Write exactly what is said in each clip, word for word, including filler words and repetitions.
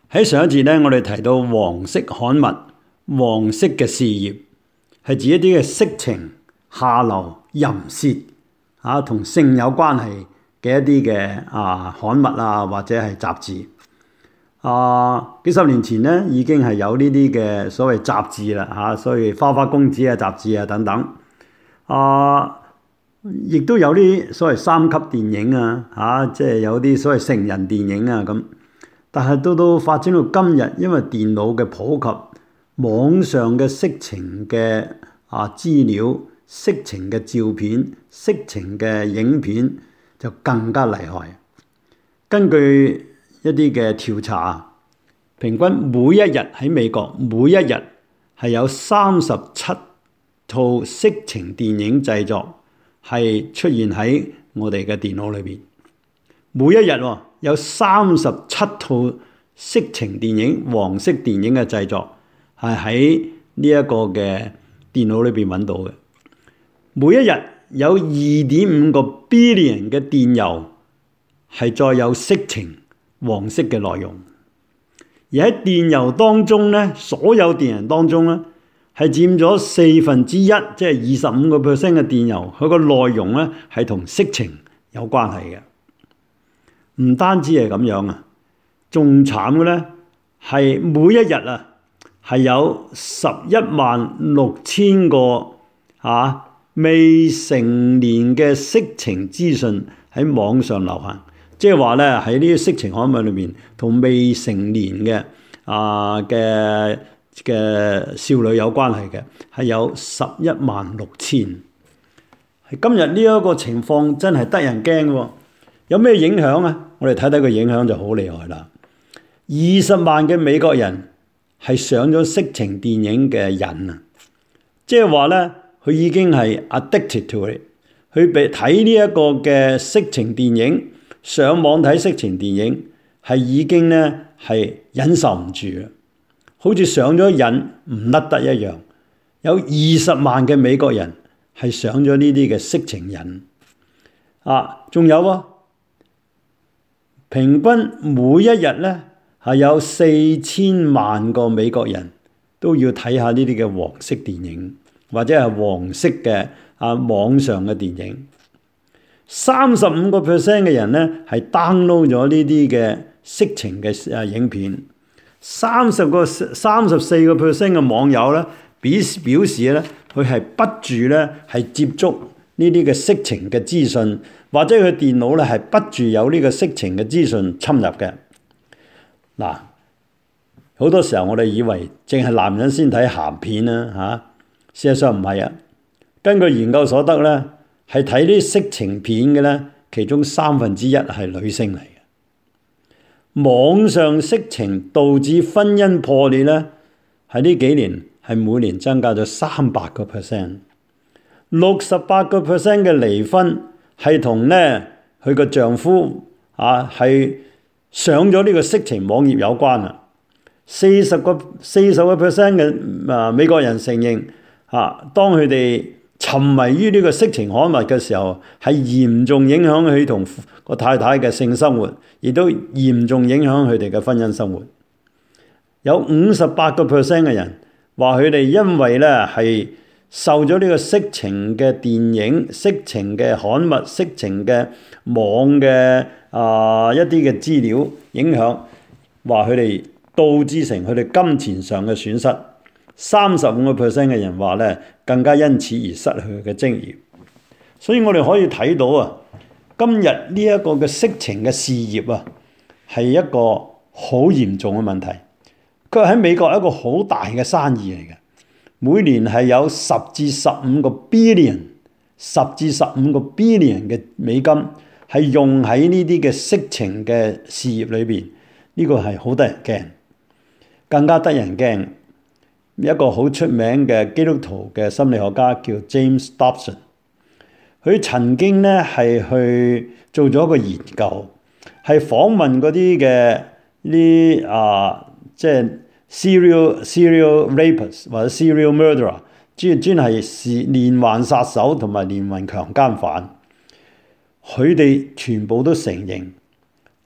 喺上一節咧，我哋提到黃色刊物、黃色嘅事業，係指一啲嘅色情、下流、淫褻啊，同性有關係嘅一啲嘅啊刊物啊，或者係雜誌。啊，幾十年前咧已經係有呢啲嘅所謂雜誌啦嚇，所謂花花公子啊雜誌啊等等。啊，亦都有啲所謂三級電影啊嚇，即係有啲所謂成人電影啊咁。但係到到發展到今日，因為電腦嘅普及，網上嘅色情嘅啊資料、色情嘅照片、色情嘅影片就更加厲害。根據一啲嘅調查，平均每一日喺美國，每一日係有三十七套色情電影製作係出現喺我哋嘅電腦裏邊。每一日喎、哦。有三十七套色情電影、黃色電影嘅製作係喺呢一個嘅電腦裏邊揾到嘅。每一日有二點五個 billion 嘅電郵係載有色情黃色嘅內容，而喺電郵當中咧，所有電郵當中咧係佔咗四分之一，即係二十五個 percent 嘅電郵，佢個內容咧係同色情有關係嘅。唔單止係咁樣啊，仲慘嘅咧係每一日啊係有十一萬六千個啊未成年嘅色情資訊喺網上流行，即係話咧喺呢啲色情刊物裏面同未成年嘅啊嘅嘅少女有關係嘅係有十一萬六千。今日呢一個情況真係得人驚喎，有咩影響啊？我哋睇睇個影響就好厲害啦！二十萬嘅美國人係上咗色情電影嘅癮啊，即係話咧，佢已經係 addicted to it，佢被睇呢一個嘅色情電影，上網睇色情電影係已經咧係忍受唔住啊，好似上咗癮唔甩得一樣。有二十萬嘅美國人係上咗呢啲嘅色情癮啊，仲有啊！平均每一日咧係有四千萬個美國人都要睇下呢啲嘅黃色電影，或者係黃色嘅啊網上嘅電影。三十五個 percent 嘅人咧係 download 咗呢啲嘅色情嘅啊影片。三十個三十四個 percent 嘅網友咧表表示咧佢係不住咧係接觸呢啲嘅色情嘅資訊。或者佢電腦咧係不住有呢個色情嘅資訊侵入嘅。嗱，好多時候我哋以為淨係男人先睇鹹片啦嚇，事實上唔係啊。根據研究所得咧，係睇啲色情片嘅咧，其中三分之一係女性嚟嘅。網上色情導致婚姻破裂咧，喺呢幾年係每年增加咗三百個 percent， 六十八個 percent 嘅離婚。係同咧佢個丈夫啊係上咗呢個色情網頁有關啊。四十個四十個 percent 嘅啊美國人承認啊，當佢哋沉迷於呢個色情刊物嘅時候，係嚴重影響佢同個太太嘅性生活，亦都嚴重影響佢哋嘅婚姻生活。有五十八個 percent 嘅人話佢哋因為咧係受咗呢個色情嘅電影、色情嘅刊物、色情嘅網嘅啊、呃、一啲嘅資料影響，話佢哋導致成佢哋金錢上嘅損失。三十五個 percent 嘅人話咧，更加因此而失去佢嘅職業。所以我哋可以睇到啊，今日呢一個嘅色情嘅事業啊，係一個好嚴重嘅問題。佢喺美國係一個好大嘅生意嚟嘅。每年係有十至十五個 billion， 十至十五個 billion 嘅美金係用喺呢啲嘅色情嘅事業裏邊，呢、這個係好得人驚。更加得人驚，一個好出名嘅基督徒嘅心理學家叫 James Dobson， 佢曾經咧係去做咗一個研究，係訪問嗰啲嘅呢啊，即係。serial serial rapist 或者 serial murderer， 專專係是連環殺手同埋連環強姦犯，佢哋全部都承認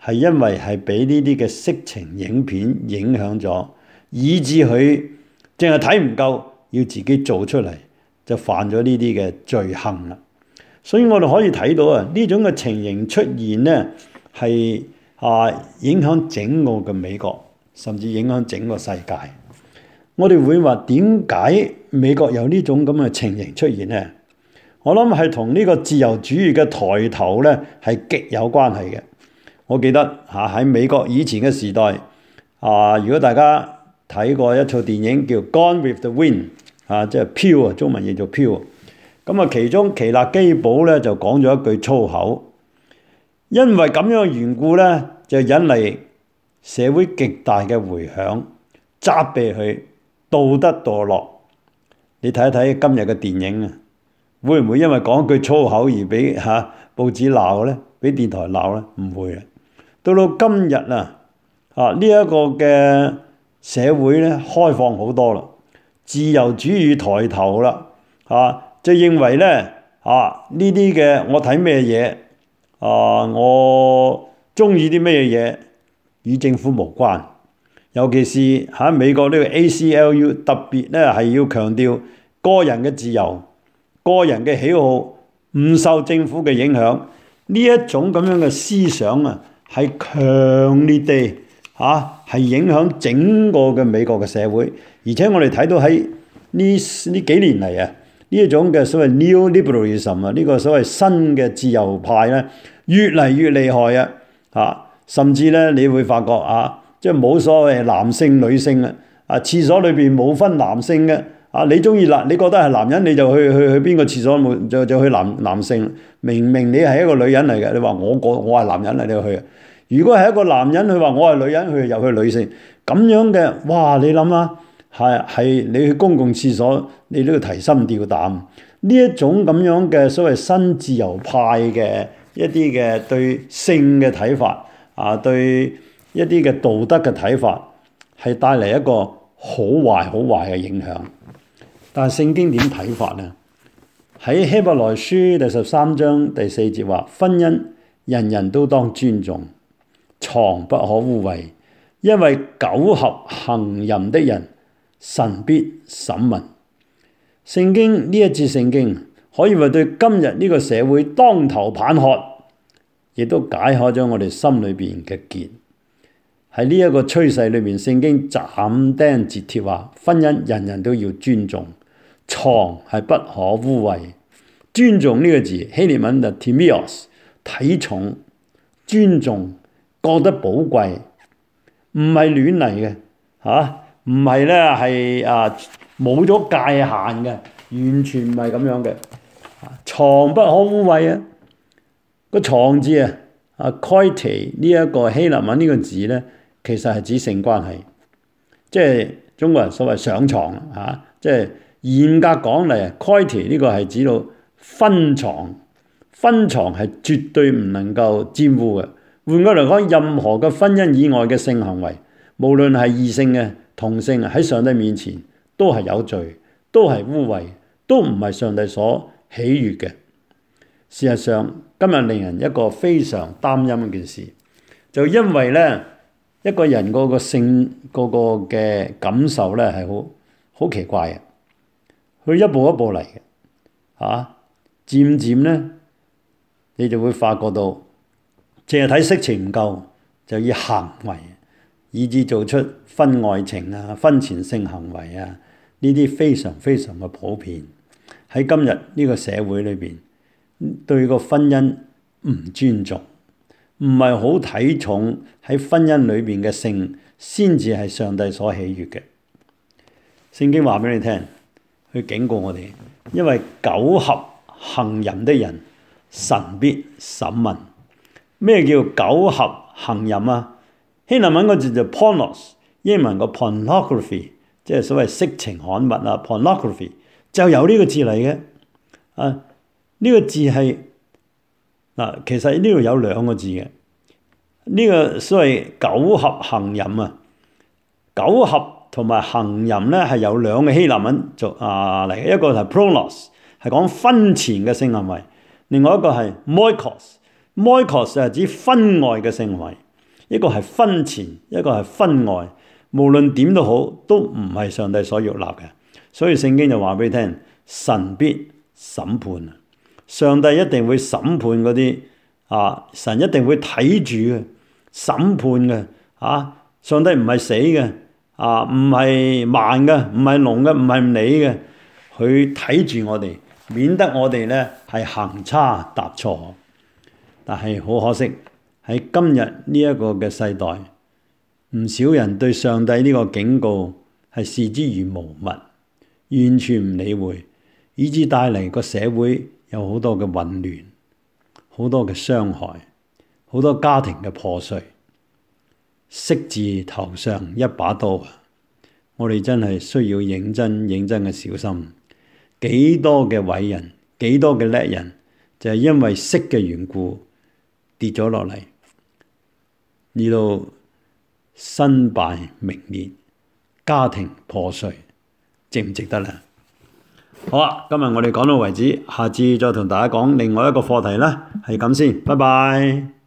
係因為係俾呢啲嘅色情影片影響咗，以致佢淨係睇唔夠，要自己做出嚟，就犯咗呢啲嘅罪行啦。所以我哋可以睇到啊，呢種嘅情形出現咧，係啊影響整個嘅美國，甚至影響整個世界。我哋會話點解美國有呢種咁嘅情形出現咧？我諗係同呢個自由主義嘅抬頭咧係極有關係嘅。我記得嚇喺美國以前嘅時代啊，如果大家睇過一套電影叫《Gone with the Wind》啊，即係飄啊，中文譯做飄。咁啊，其中奇勒基堡咧就講咗一句粗口，因為咁樣嘅緣故咧，就引嚟社會極大嘅迴響，責備佢道德墮落。你睇一睇今日嘅電影啊，會唔會因為講句粗口而俾嚇、啊、報紙鬧咧，俾電台鬧咧？唔會啊！到到今日啊，啊呢一個嘅社會咧開放好多啦，自由主義抬頭啦，啊！就認為咧啊呢啲嘅我睇咩嘢啊，我中意啲咩嘢與政府無關。尤其是喺美國呢個 A C L U 特別咧係要強調個人嘅自由、個人嘅喜好，唔受政府嘅影響。呢一種咁樣嘅思想啊，係強烈地嚇係影響整個嘅美國嘅社會。而且我哋睇到喺呢呢幾年嚟啊，呢一種嘅所謂 New Liberalism 啊，呢個所謂新嘅自由派咧，越嚟越厲害啊！嚇，甚至咧，你會發覺啊，即係冇所謂男性女性啊，啊，廁所裏邊冇分男性嘅啊，你中意男，你覺得係男人你就去去去邊個廁所冇就就去男男性。明明你係一個女人嚟嘅，你話我我我係男人嚟，你去。如果係一個男人，佢話我係女人，佢又去女性。咁樣嘅，哇！你諗下。係係，你去公共廁所，你都要提心吊膽。呢一種咁樣嘅所謂新自由派嘅一啲嘅對性嘅睇法啊，對一啲嘅道德嘅睇法，係帶嚟一個好壞好壞嘅影響。但係聖經點睇法呢？喺希伯來書第十三章第四節話：婚姻人人都當尊重，床不可污穢，因為苟合行淫的人，神必審問。聖經呢一節聖經可以話對今日呢個社會當頭棒喝，亦都解開咗我哋心裏邊嘅結。喺呢一個趨勢裏面，聖經斬釘截鐵話：婚姻人人都要尊重，床係不可污穢。尊重呢個字希臘文就 timios， 睇重、尊重、覺得寶貴，唔係亂嚟嘅嚇。唔係咧，係啊冇咗界限嘅，完全唔係咁樣嘅。床不可污穢啊！個床字啊，啊 koite 呢一個希臘文呢個字咧，其實係指性關係，即係中國人所謂上床啊。即係嚴格講嚟 koite 呢個係指到分床，分床係絕對唔能夠沾污嘅。換句嚟講，任何嘅婚姻以外嘅性行為，無論係異性嘅同性喺上帝面前都係有罪，都係污穢，都唔係上帝所喜悅嘅。事實上，今日令人一個非常擔憂一件事，就因為咧一個人嗰個性嗰個嘅感受咧係好好奇怪嘅，佢一步一步嚟嘅嚇，漸漸咧你就會發覺到，淨係睇色情唔夠，就以行為，以致做出婚外情啊、婚前性行為啊，呢啲非常非常嘅普遍。喺今日呢個社會裏邊，對個婚姻唔尊重，唔係好睇重喺婚姻裏邊嘅性，先至係上帝所喜悅嘅。聖經話俾你聽，去警告我哋，因為苟合行淫的人，神必審問。咩叫苟合行淫啊？希臘文個字就 pornos， 英文個 pornography， 即係所謂色情刊物啊 pornography， 就由呢個字嚟嘅。啊，呢、這個字係嗱、啊，其實呢度有兩個字嘅。呢、這個所謂苟合行淫啊，苟合同埋行淫咧係有兩個希臘文做啊嚟嘅，一個係 pornos， 係講婚前嘅性行為，另外一個係 moikos，moikos 係指婚外嘅性行為。 一個係婚前，一個係婚外，無論點都好，都唔係上帝所悅納嘅。所以聖經就話俾你聽，神必審判啊！上帝一定會審判嗰啲啊，神一定會睇住嘅，審判嘅啊！上帝唔係死嘅啊，唔係盲嘅，唔係聾嘅，唔係唔理嘅，佢睇住我哋，免得我哋咧係行差踏錯。但係好可惜，喺今日呢一個嘅世代，唔少人對上帝呢個警告係視之如無物，完全唔理會，以致帶嚟個社會有好多嘅混亂，好多嘅傷害，好多家庭嘅破碎。色字頭上一把刀啊！我哋真係需要認真認真嘅小心。幾多嘅偉人，幾多嘅叻人，就係因為色嘅緣故跌咗落嚟，呢度身敗名裂，家庭破碎，值唔值得呢？好啊，今日我哋講到為止，下次再同大家講另外一個課題啦，係咁先，拜拜。